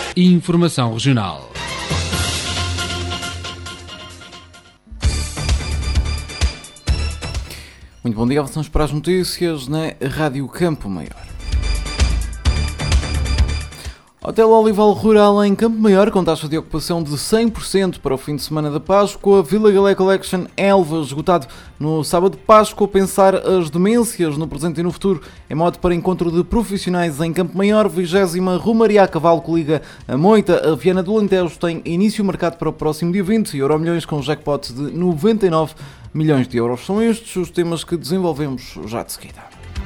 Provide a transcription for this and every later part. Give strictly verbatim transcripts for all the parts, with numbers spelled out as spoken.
Informação regional. Muito bom dia, avançamos para as notícias na Rádio Campo Maior. Hotel Olival Rural em Campo Maior, com taxa de ocupação de cem por cento para o fim de semana da Páscoa. Vila Galé Collection Elvas, esgotado no sábado de Páscoa. Pensar as demências no presente e no futuro, em modo para encontro de profissionais em Campo Maior. vigésima Romaria a Cavalo, que liga a Moita a Viana do Alentejo, tem início marcado para o próximo dia vinte. E Euromilhões com jackpot de noventa e nove milhões de euros. São estes os temas que desenvolvemos já de seguida.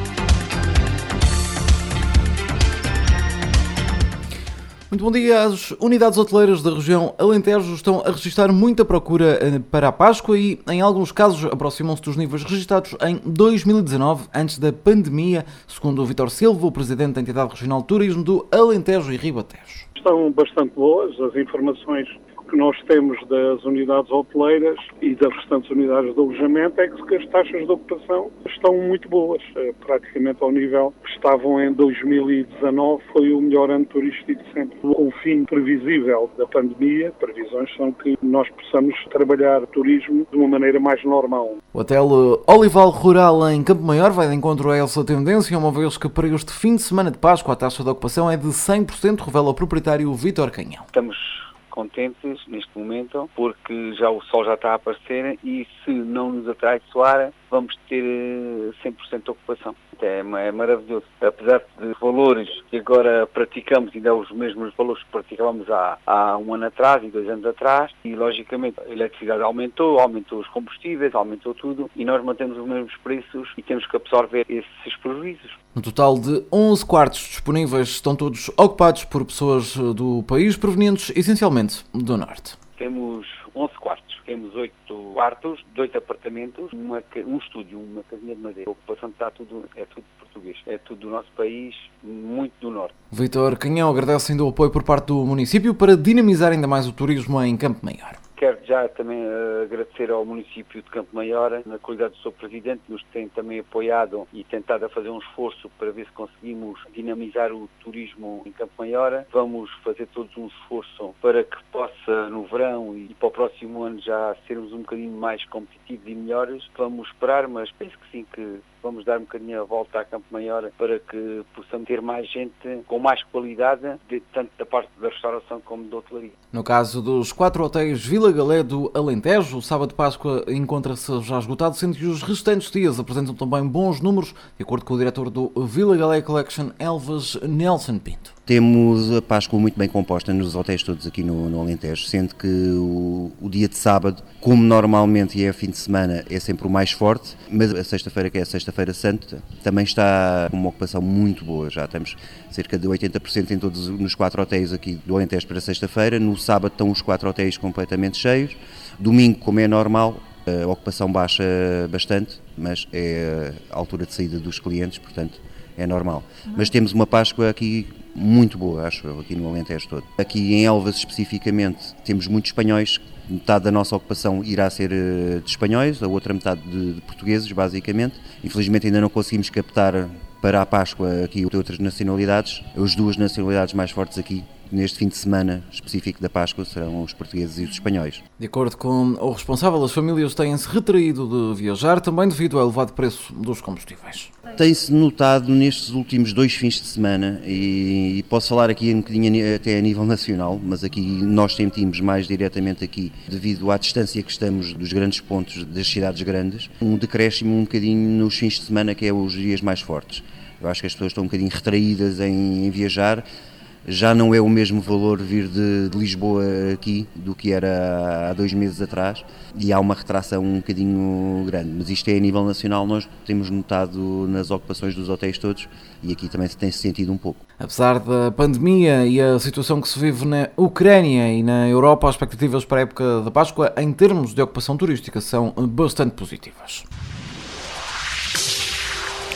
Muito bom dia. As unidades hoteleiras da região Alentejo estão a registrar muita procura para a Páscoa e, em alguns casos, aproximam-se dos níveis registados em dois mil e dezanove, antes da pandemia, segundo o Vítor Silva, o presidente da Entidade Regional de Turismo do Alentejo e Ribatejo. Estão bastante boas as informações que nós temos das unidades hoteleiras e das restantes unidades de alojamento, é que as taxas de ocupação estão muito boas, praticamente ao nível que estavam em dois mil e dezanove, foi o melhor ano turístico de sempre. Com o fim previsível da pandemia, previsões são que nós possamos trabalhar turismo de uma maneira mais normal. O Hotel Olival Rural em Campo Maior vai de encontro a essa tendência, uma vez que para este fim de semana de Páscoa a taxa de ocupação é de cem por cento, revela o proprietário Vítor Canhão. Estamos contentes neste momento, porque já o sol já está a aparecer e se não nos atraiçoar, vamos ter cem por cento de ocupação. É, é maravilhoso. Apesar de valores que agora praticamos, ainda os mesmos valores que praticávamos há, há um ano atrás e dois anos atrás, e logicamente a eletricidade aumentou, aumentou os combustíveis, aumentou tudo, e nós mantemos os mesmos preços e temos que absorver esses prejuízos. No total de onze quartos disponíveis, estão todos ocupados por pessoas do país, provenientes essencialmente do Norte. Temos onze quartos. Temos oito quartos, dois apartamentos, uma, um estúdio, uma casinha de madeira. A ocupação está tudo, é tudo português, é tudo do nosso país, muito do Norte. Vítor Canhão agradece ainda o apoio por parte do município para dinamizar ainda mais o turismo em Campo Maior. Quero já também uh, agradecer ao município de Campo Maior, na qualidade do seu presidente, que nos tem também apoiado e tentado a fazer um esforço para ver se conseguimos dinamizar o turismo em Campo Maior. Vamos fazer todos um esforço para que possa, no verão e para o próximo ano, já sermos um bocadinho mais competitivos e melhores. Vamos esperar, mas penso que sim, que vamos dar um bocadinho a volta a Campo Maior para que possamos ter mais gente com mais qualidade, de, tanto da parte da restauração como da hotelaria. No caso dos quatro hotéis Vila Galé do Alentejo, o sábado de Páscoa encontra-se já esgotado, sendo que os restantes dias apresentam também bons números, de acordo com o diretor do Vila Galé Collection Elvas, Nelson Pinto. Temos a Páscoa muito bem composta nos hotéis todos aqui no, no Alentejo, sendo que o, o dia de sábado, como normalmente é fim de semana, é sempre o mais forte, mas a sexta-feira, que é a sexta-feira santa, também está com uma ocupação muito boa. Já temos cerca de oitenta por cento em todos nos quatro hotéis aqui do Alentejo para sexta-feira. No sábado estão os quatro hotéis completamente cheios. Domingo, como é normal, a ocupação baixa bastante, mas é a altura de saída dos clientes, portanto é normal. Mas temos uma Páscoa aqui muito boa, acho eu, aqui no Alentejo todo. Aqui em Elvas especificamente temos muitos espanhóis, metade da nossa ocupação irá ser de espanhóis, a outra metade de, de portugueses, basicamente. Infelizmente ainda não conseguimos captar para a Páscoa aqui outras nacionalidades. As duas nacionalidades mais fortes aqui neste fim de semana específico da Páscoa serão os portugueses e os espanhóis. De acordo com o responsável, as famílias têm-se retraído de viajar, também devido ao elevado preço dos combustíveis. Tem-se notado nestes últimos dois fins de semana, e posso falar aqui um bocadinho até a nível nacional, mas aqui nós sentimos mais diretamente aqui, devido à distância que estamos dos grandes pontos das cidades grandes, um decréscimo um bocadinho nos fins de semana, que é os dias mais fortes. Eu acho que as pessoas estão um bocadinho retraídas em, em viajar. Já não é o mesmo valor vir de, de Lisboa aqui do que era há dois meses atrás, e há uma retração um bocadinho grande, mas isto é a nível nacional, nós temos notado nas ocupações dos hotéis todos, e aqui também se tem-se sentido um pouco. Apesar da pandemia e a situação que se vive na Ucrânia e na Europa, as expectativas para a época da Páscoa em termos de ocupação turística são bastante positivas.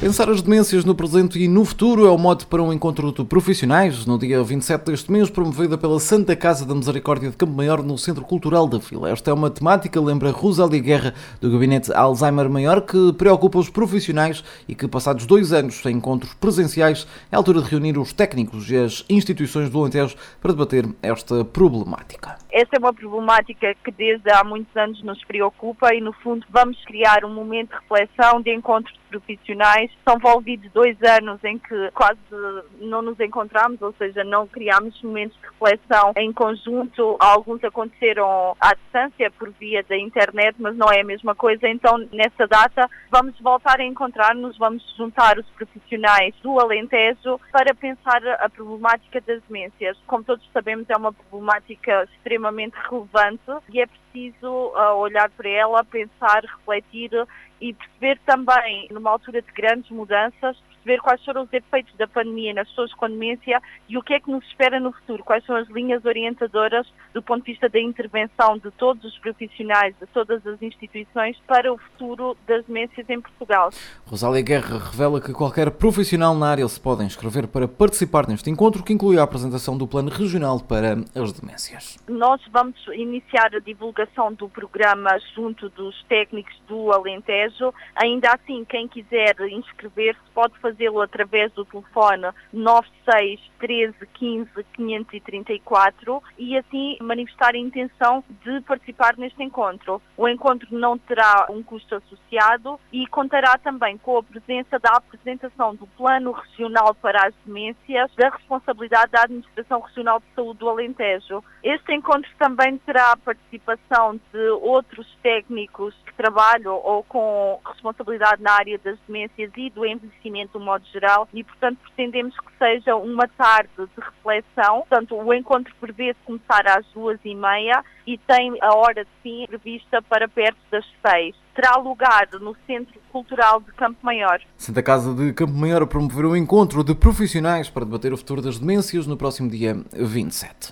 Pensar as demências no presente e no futuro é o mote para um encontro de profissionais no dia vinte e sete deste mês, promovida pela Santa Casa da Misericórdia de Campo Maior no Centro Cultural da Vila. Esta é uma temática, lembra Rosália Guerra, do Gabinete Alzheimer Maior, que preocupa os profissionais e que, passados dois anos em encontros presenciais, é a altura de reunir os técnicos e as instituições do Alentejo para debater esta problemática. Essa é uma problemática que desde há muitos anos nos preocupa e, no fundo, vamos criar um momento de reflexão, de encontros profissionais. São envolvidos dois anos em que quase não nos encontramos, ou seja, não criámos momentos de reflexão em conjunto. Alguns aconteceram à distância por via da internet, mas não é a mesma coisa. Então, nessa data, vamos voltar a encontrar-nos, vamos juntar os profissionais do Alentejo para pensar a problemática das demências. Como todos sabemos, é uma problemática extremamente relevante e é preciso uh, olhar para ela, pensar, refletir e perceber também, numa altura de grandes mudanças, perceber quais foram os efeitos da pandemia nas pessoas com demência e o que é que nos espera no futuro, quais são as linhas orientadoras do ponto de vista da intervenção de todos os profissionais, de todas as instituições para o futuro das demências em Portugal. Rosália Guerra revela que qualquer profissional na área se pode inscrever para participar neste encontro, que inclui a apresentação do Plano Regional para as Demências. Nós vamos iniciar a divulgação do programa junto dos técnicos do Alentejo. Ainda assim, quem quiser inscrever-se pode fazê-lo através do telefone nove seis um três um cinco cinco três quatro e assim manifestar a intenção de participar neste encontro. O encontro não terá um custo associado e contará também com a presença da apresentação do Plano Regional para as Demências, da responsabilidade da Administração Regional de Saúde do Alentejo. Este encontro também terá a participação de outros técnicos que trabalham ou com responsabilidade na área das demências e do envelhecimento do modo geral e, portanto, pretendemos que seja uma tarde de reflexão. Portanto, o encontro prevê-se começar às duas e meia e tem a hora de fim prevista para perto das seis. Terá lugar no Centro Cultural de Campo Maior. Santa Casa de Campo Maior a promover um encontro de profissionais para debater o futuro das demências no próximo dia vinte e sete.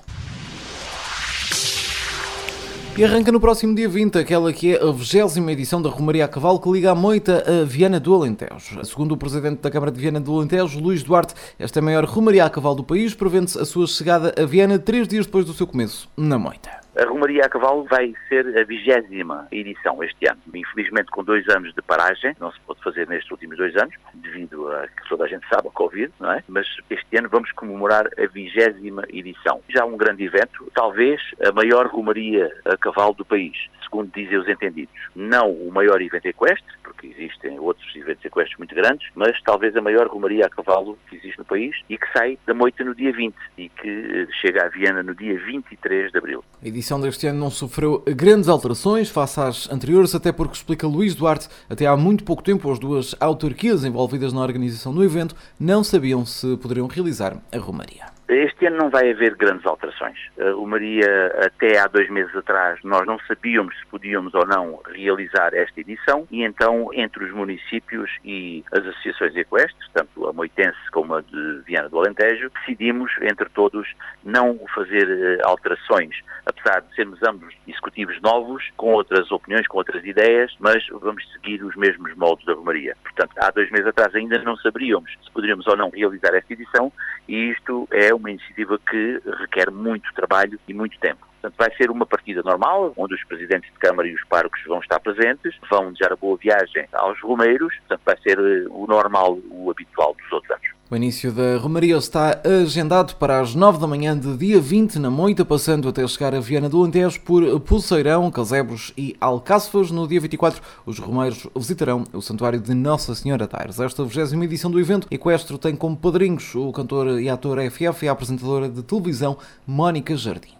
E arranca no próximo dia vinte aquela que é a vigésima edição da Romaria a Cavalo, que liga a Moita a Viana do Alentejo. Segundo o Presidente da Câmara de Viana do Alentejo, Luís Duarte, esta é a maior Romaria a Cavalo do país, prevê-se a sua chegada a Viana três dias depois do seu começo na Moita. A Romaria a Cavalo vai ser a vigésima edição este ano. Infelizmente, com dois anos de paragem, não se pôde fazer nestes últimos dois anos, devido a que toda a gente sabe, a Covid, não é? Mas este ano vamos comemorar a vigésima edição. Já um grande evento, talvez a maior Romaria a Cavalo do país, segundo dizem os entendidos. Não o maior evento equestre, porque existem outros eventos equestres muito grandes, mas talvez a maior Romaria a Cavalo que existe no país e que sai da Moita no dia vinte e que chega a Viana no dia vinte e três de abril. A edição deste ano não sofreu grandes alterações face às anteriores, até porque, explica Luís Duarte, até há muito pouco tempo as duas autarquias envolvidas na organização do evento não sabiam se poderiam realizar a Romaria. Este ano não vai haver grandes alterações. A Romaria, até há dois meses atrás, nós não sabíamos se podíamos ou não realizar esta edição e então, entre os municípios e as associações equestres, tanto a moitense como a de Viana do Alentejo, decidimos, entre todos, não fazer alterações, apesar de sermos ambos executivos novos, com outras opiniões, com outras ideias, mas vamos seguir os mesmos moldes da Romaria. Portanto, há dois meses atrás ainda não saberíamos se poderíamos ou não realizar esta edição e isto é uma iniciativa que requer muito trabalho e muito tempo. Portanto, vai ser uma partida normal, onde os presidentes de Câmara e os párocos vão estar presentes, vão desejar a boa viagem aos romeiros, portanto vai ser o normal, o habitual dos outros anos. O início da Romaria está agendado para as nove da manhã de dia vinte na Moita, passando até chegar a Viana do Alentejo por Pulseirão, Casebros e Alcáçovas. No dia vinte e quatro, os romeiros visitarão o Santuário de Nossa Senhora de Aires. Esta vigésima edição do evento equestre tem como padrinhos o cantor e ator F F e a apresentadora de televisão Mónica Jardim.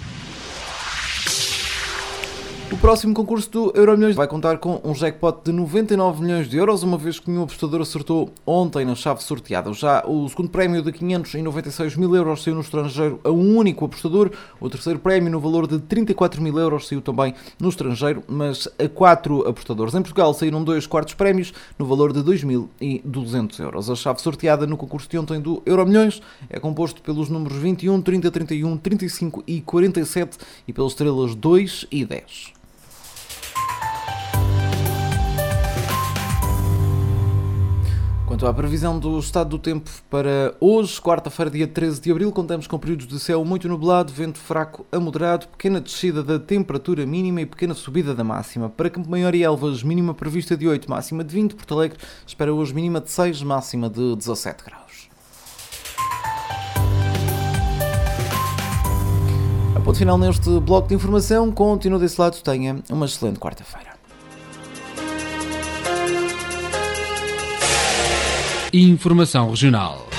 O próximo concurso do Euromilhões vai contar com um jackpot de noventa e nove milhões de euros, uma vez que nenhum apostador acertou ontem na chave sorteada. Já o segundo prémio de quinhentos e noventa e seis mil euros saiu no estrangeiro a um único apostador. O terceiro prémio, no valor de trinta e quatro mil euros, saiu também no estrangeiro, mas a quatro apostadores. Em Portugal saíram dois quartos prémios, no valor de dois mil e duzentos euros. A chave sorteada no concurso de ontem do Euromilhões é composto pelos números vinte e um, trinta, trinta e um, trinta e cinco e quarenta e sete e pelas estrelas dois e dez. Quanto à previsão do estado do tempo para hoje, quarta-feira, dia treze de abril, contamos com períodos de céu muito nublado, vento fraco a moderado, pequena descida da temperatura mínima e pequena subida da máxima. Para Campo Maior e Elvas, mínima prevista de oito, máxima de vinte. Porto Alegre espera hoje mínima de seis, máxima de dezassete graus. A ponto final neste bloco de informação. Continua desse lado, tenha uma excelente quarta-feira. Informação regional.